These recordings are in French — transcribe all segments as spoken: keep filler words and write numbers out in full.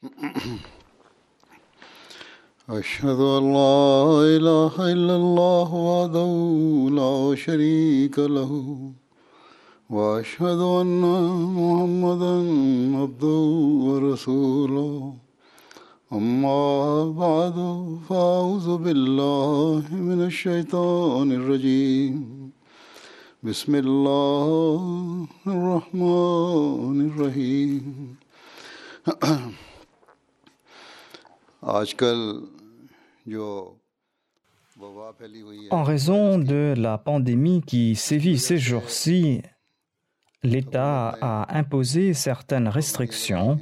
أشهد أن لا إله إلا الله وحده لا شريك له وأشهد أن محمدا عبده ورسوله أما بعد فأعوذ بالله من الشيطان الرجيم بسم الله الرحمن الرحيم आजकल जो En raison de la pandémie qui sévit ces jours-ci, l'État a imposé certaines restrictions.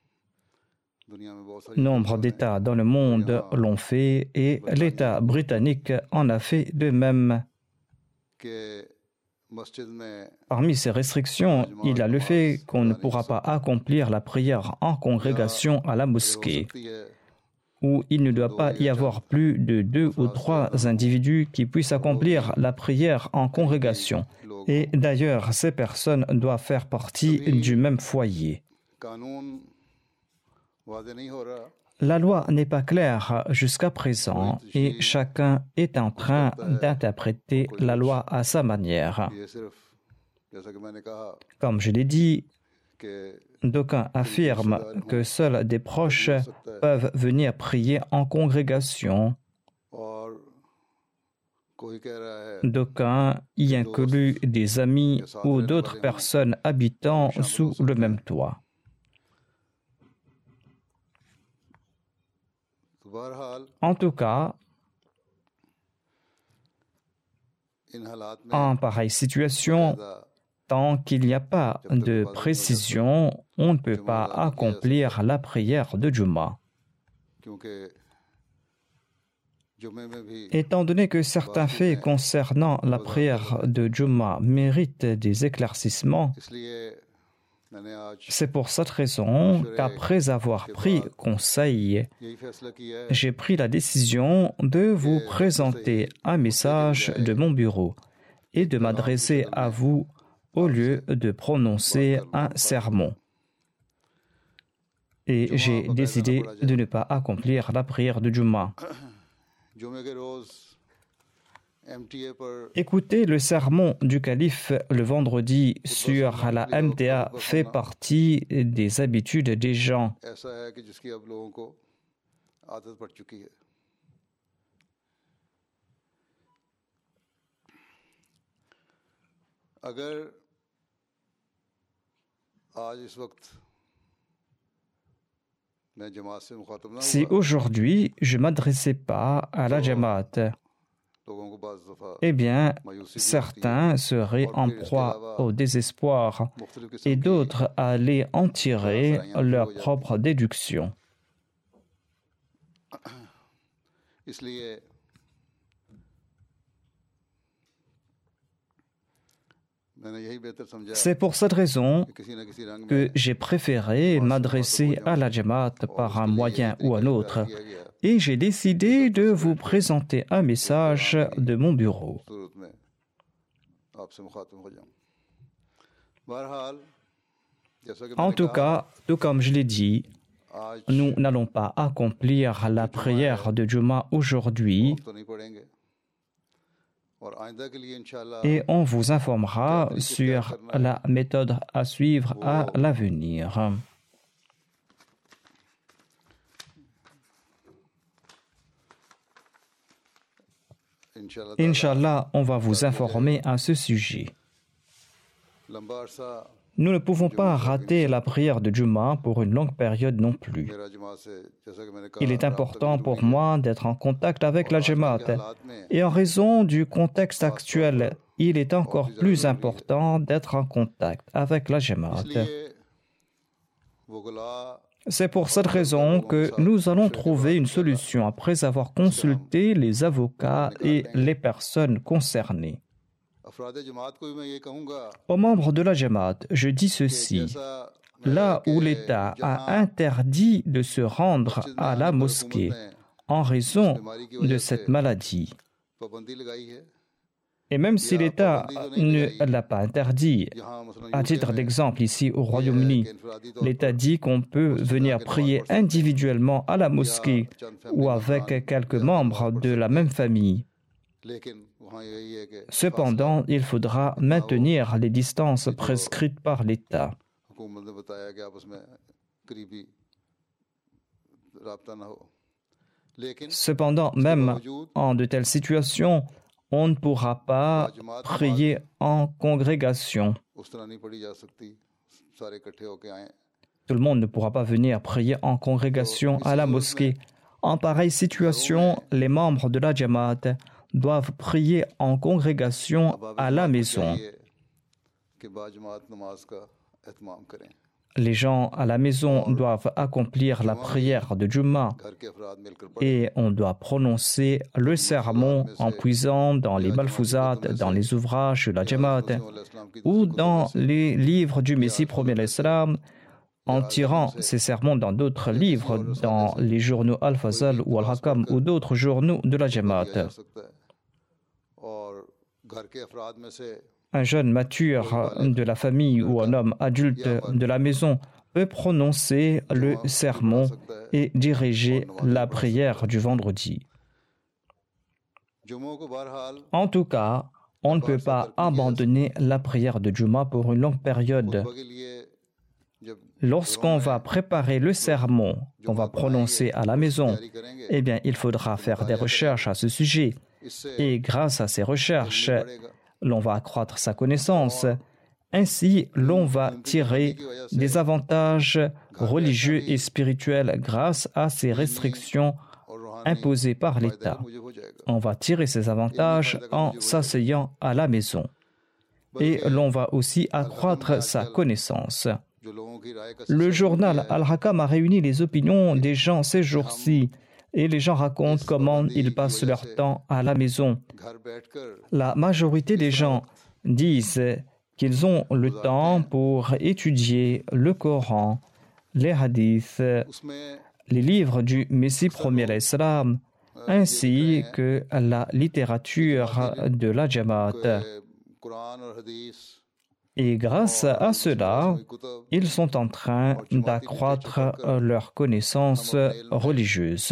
Nombre d'États dans le monde l'ont fait et l'État britannique en a fait de même. Parmi ces restrictions, il y a le fait qu'on ne pourra pas accomplir la prière en congrégation à la mosquée, où il ne doit pas y avoir plus de deux ou trois individus qui puissent accomplir la prière en congrégation. Et d'ailleurs, ces personnes doivent faire partie du même foyer. La loi n'est pas claire jusqu'à présent et chacun est en train d'interpréter la loi à sa manière. Comme je l'ai dit, d'aucuns affirment que seuls des proches peuvent venir prier en congrégation. D'aucuns y incluent des amis ou d'autres personnes habitant sous le même toit. En tout cas, en pareille situation, tant qu'il n'y a pas de précision, on ne peut pas accomplir la prière de Jumu'ah. Étant donné que certains faits concernant la prière de Jumu'ah méritent des éclaircissements, c'est pour cette raison qu'après avoir pris conseil, j'ai pris la décision de vous présenter un message de mon bureau et de m'adresser à vous au lieu de prononcer un sermon. Et j'ai décidé de ne pas accomplir la prière de Jumu'ah. Écouter le sermon du calife le vendredi sur la M T A fait partie des habitudes des gens. Si aujourd'hui je ne m'adressais pas à la Jamaat, eh bien, certains seraient en proie au désespoir et d'autres allaient en tirer leur propre déduction. C'est pour cette raison que j'ai préféré m'adresser à la Jamaat par un moyen ou un autre. Et j'ai décidé de vous présenter un message de mon bureau. En tout cas, tout comme je l'ai dit, nous n'allons pas accomplir la prière de Jumu'ah aujourd'hui et on vous informera sur la méthode à suivre à l'avenir. Inch'Allah, on va vous informer à ce sujet. Nous ne pouvons pas rater la prière de Jumu'ah pour une longue période non plus. Il est important pour moi d'être en contact avec la Jamaat. Et en raison du contexte actuel, il est encore plus important d'être en contact avec la Jamaat. C'est pour cette raison que nous allons trouver une solution après avoir consulté les avocats et les personnes concernées. Aux membres de la Jamaat, je dis ceci. Là où l'État a interdit de se rendre à la mosquée en raison de cette maladie, Et même si l'État ne l'a pas interdit, à titre d'exemple, ici au Royaume-Uni, l'État dit qu'on peut venir prier individuellement à la mosquée ou avec quelques membres de la même famille. Cependant, il faudra maintenir les distances prescrites par l'État. Cependant, même en de telles situations, on ne pourra pas prier en congrégation. Tout le monde ne pourra pas venir prier en congrégation à la mosquée. En pareille situation, les membres de la Jamaat doivent prier en congrégation à la maison. Les gens à la maison doivent accomplir la prière de Jumma et on doit prononcer le sermon en puisant dans les malfouzat, dans les ouvrages de la Jamaat ou dans les livres du Messie premier l'Islam, en tirant ces sermons dans d'autres livres, dans les journaux Al-Fazal ou Al-Hakam ou d'autres journaux de la Jamaat. Un jeune mature de la famille ou un homme adulte de la maison peut prononcer le sermon et diriger la prière du vendredi. En tout cas, on ne peut pas abandonner la prière de Juma pour une longue période. Lorsqu'on va préparer le sermon qu'on va prononcer à la maison, eh bien, il faudra faire des recherches à ce sujet. Et grâce à ces recherches, l'on va accroître sa connaissance. Ainsi, l'on va tirer des avantages religieux et spirituels grâce à ces restrictions imposées par l'État. On va tirer ces avantages en s'asseyant à la maison. Et l'on va aussi accroître sa connaissance. Le journal Al-Hakam a réuni les opinions des gens ces jours-ci. Et les gens racontent comment ils passent leur temps à la maison. La majorité des gens disent qu'ils ont le temps pour étudier le Coran, les hadiths, les livres du Messie premier l'Islam, ainsi que la littérature de la Jamaat. Et grâce à cela, ils sont en train d'accroître leurs connaissances religieuses.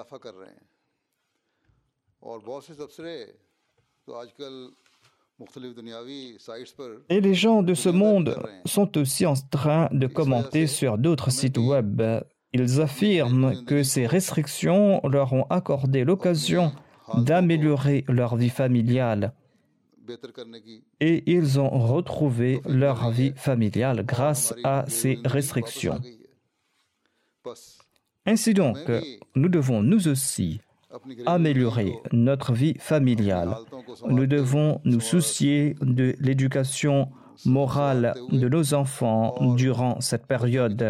Et les gens de ce monde sont aussi en train de commenter sur d'autres sites web. Ils affirment que ces restrictions leur ont accordé l'occasion d'améliorer leur vie familiale. Et ils ont retrouvé leur vie familiale grâce à ces restrictions. Ainsi donc, nous devons nous aussi améliorer notre vie familiale. Nous devons nous soucier de l'éducation morale de nos enfants durant cette période.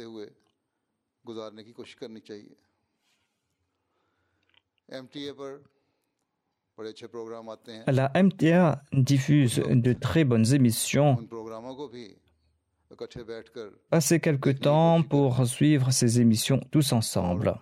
La M T A diffuse de très bonnes émissions. Passez quelque temps pour suivre ces émissions tous ensemble.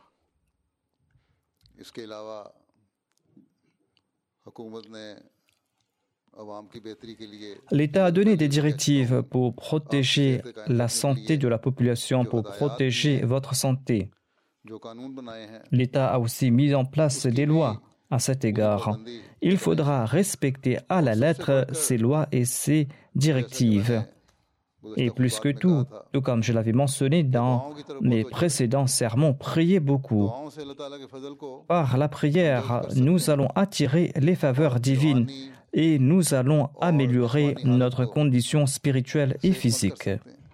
L'État a donné des directives pour protéger la santé de la population, pour protéger votre santé. L'État a aussi mis en place des lois à cet égard. Il faudra respecter à la lettre ces lois et ces directives. Et plus que tout, tout comme je l'avais mentionné dans mes précédents sermons, priez beaucoup. Par la prière, nous allons attirer les faveurs divines et nous allons améliorer notre condition spirituelle et physique.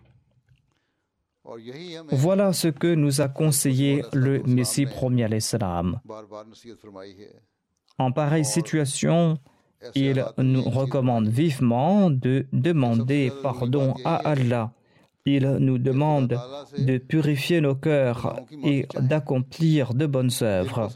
Voilà ce que nous a conseillé le Messie premier à l'Islam. En pareille situation, il nous recommande vivement de demander pardon à Allah. Il nous demande de purifier nos cœurs et d'accomplir de bonnes œuvres.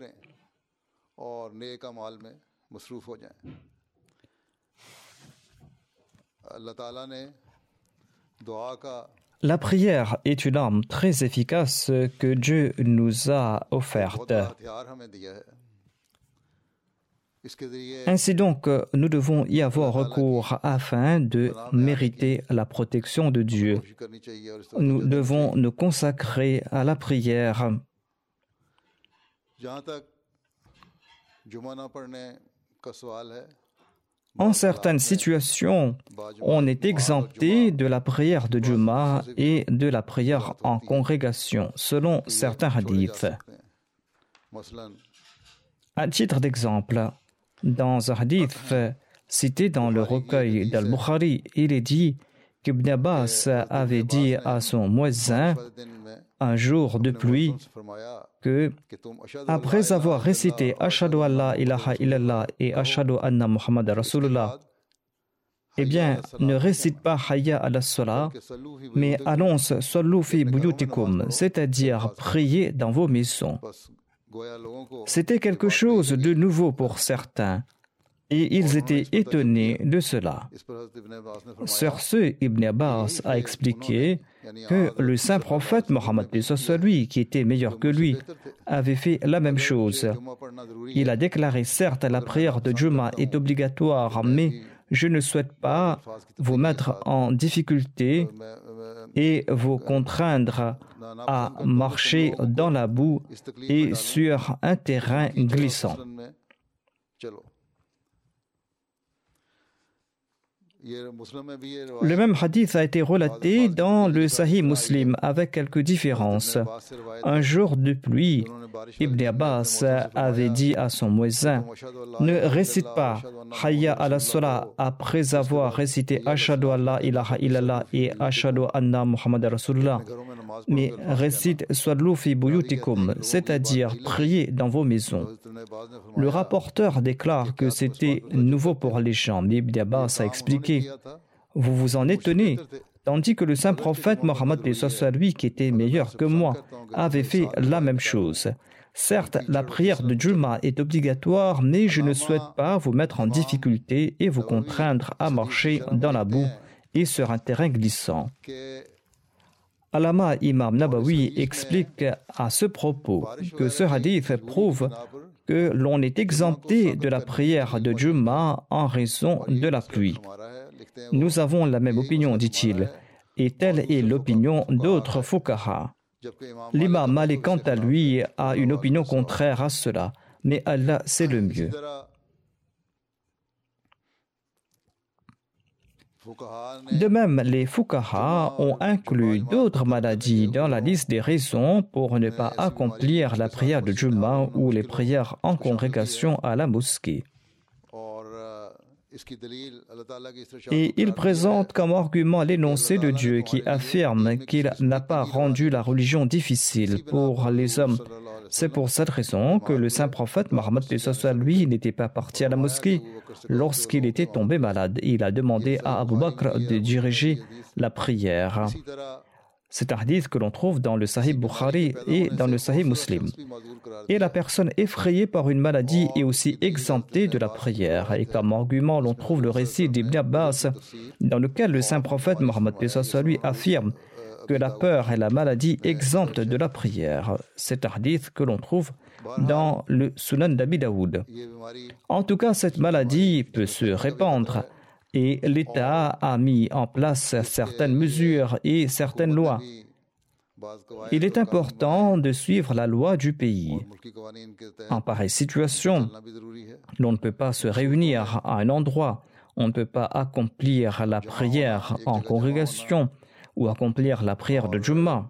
La prière est une arme très efficace que Dieu nous a offerte. Ainsi donc, nous devons y avoir recours afin de mériter la protection de Dieu. Nous devons nous consacrer à la prière. En certaines situations, on est exempté de la prière de Juma et de la prière en congrégation, selon certains hadiths. À titre d'exemple, dans un hadith cité dans le recueil d'Al-Bukhari, il est dit qu'Ibn Abbas avait dit à son muezzin un jour de pluie que, après avoir récité Ashhadu an la ilaha illallah et Ashhadu anna Muhammad Rasulullah, eh bien, ne récite pas Hayya ala salah, mais annonce Sallu fi buyutikum, c'est-à-dire priez dans vos maisons. C'était quelque chose de nouveau pour certains, et ils étaient étonnés de cela. Sur ce, Ibn Abbas a expliqué que le saint prophète Mohammed, soit lui, qui était meilleur que lui, avait fait la même chose. Il a déclaré, certes, la prière de Juma est obligatoire, mais je ne souhaite pas vous mettre en difficulté et vous contraindre à marcher dans la boue et sur un terrain glissant. Le même hadith a été relaté dans le Sahih Muslim avec quelques différences. Un jour de pluie, Ibn Abbas avait dit à son muezzin, ne récite pas Hayya ala salah après avoir récité Ashhadu an la ilaha illallah et Ashhadu anna Muhammad Rasulullah, mais récite Sallu fi buyutikum, c'est-à-dire priez dans vos maisons. Le rapporteur déclare que c'était nouveau pour les gens, mais Ibn Abbas a expliqué, vous vous en étonnez, tandis que le saint prophète Mohammed, soit lui qui était meilleur que moi, avait fait la même chose. Certes, la prière de Juma est obligatoire, mais je ne souhaite pas vous mettre en difficulté et vous contraindre à marcher dans la boue et sur un terrain glissant. Allama Imam Nabawi explique à ce propos que ce hadith prouve que l'on est exempté de la prière de Juma en raison de la pluie. Nous avons la même opinion, dit-il, et telle est l'opinion d'autres fuqaha. L'imam Malik, quant à lui, a une opinion contraire à cela, mais Allah sait le mieux. De même, les fuqaha ont inclus d'autres maladies dans la liste des raisons pour ne pas accomplir la prière de Juma ou les prières en congrégation à la mosquée. Et il présente comme argument l'énoncé de Dieu qui affirme qu'il n'a pas rendu la religion difficile pour les hommes. C'est pour cette raison que le saint prophète Mohammed, lui, n'était pas parti à la mosquée. Lorsqu'il était tombé malade, il a demandé à Abu Bakr de diriger la prière. C'est un hadith que l'on trouve dans le Sahih Bukhari et dans le Sahih Muslim. Et la personne effrayée par une maladie est aussi exemptée de la prière. Et comme argument, l'on trouve le récit d'Ibn Abbas, dans lequel le saint prophète Mohammed lui affirme que la peur est la maladie exempte de la prière. C'est un hadith que l'on trouve dans le Sunan d'Abi Daoud. En tout cas, cette maladie peut se répandre. Et l'État a mis en place certaines mesures et certaines lois. Il est important de suivre la loi du pays. En pareille situation, l'on ne peut pas se réunir à un endroit, on ne peut pas accomplir la prière en congrégation ou accomplir la prière de Jumma.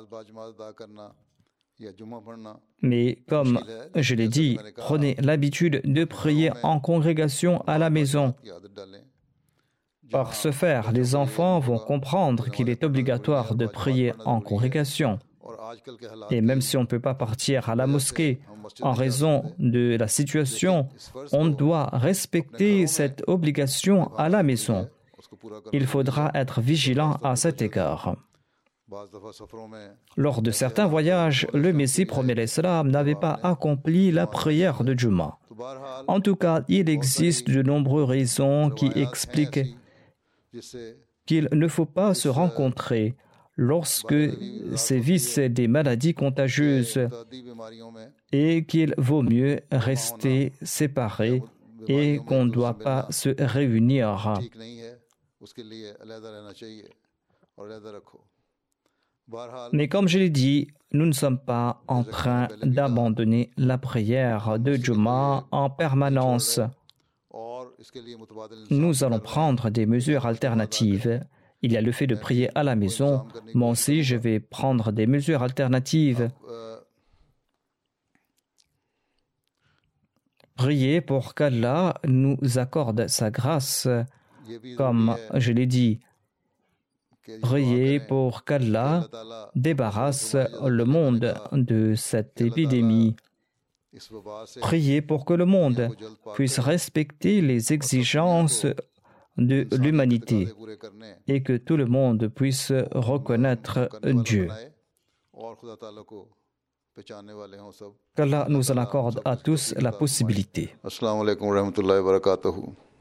Mais comme je l'ai dit, prenez l'habitude de prier en congrégation à la maison. Par ce faire, les enfants vont comprendre qu'il est obligatoire de prier en congrégation. Et même si on ne peut pas partir à la mosquée en raison de la situation, on doit respecter cette obligation à la maison. Il faudra être vigilant à cet égard. Lors de certains voyages, le Messie premier l'Islam n'avait pas accompli la prière de Juma. En tout cas, il existe de nombreuses raisons qui expliquent qu'il ne faut pas se rencontrer lorsque sévissent des maladies contagieuses et qu'il vaut mieux rester séparés et qu'on ne doit pas se réunir. Mais comme je l'ai dit, nous ne sommes pas en train d'abandonner la prière de Juma en permanence. Nous allons prendre des mesures alternatives. Il y a le fait de prier à la maison. Moi aussi, je vais prendre des mesures alternatives. Priez pour qu'Allah nous accorde sa grâce. Comme je l'ai dit, priez pour qu'Allah débarrasse le monde de cette épidémie. Priez pour que le monde puisse respecter les exigences de l'humanité et que tout le monde puisse reconnaître Dieu. Qu'Allah nous en accorde à tous la possibilité. Assalamu alaikum wa rahmatullahi wa barakatuhu.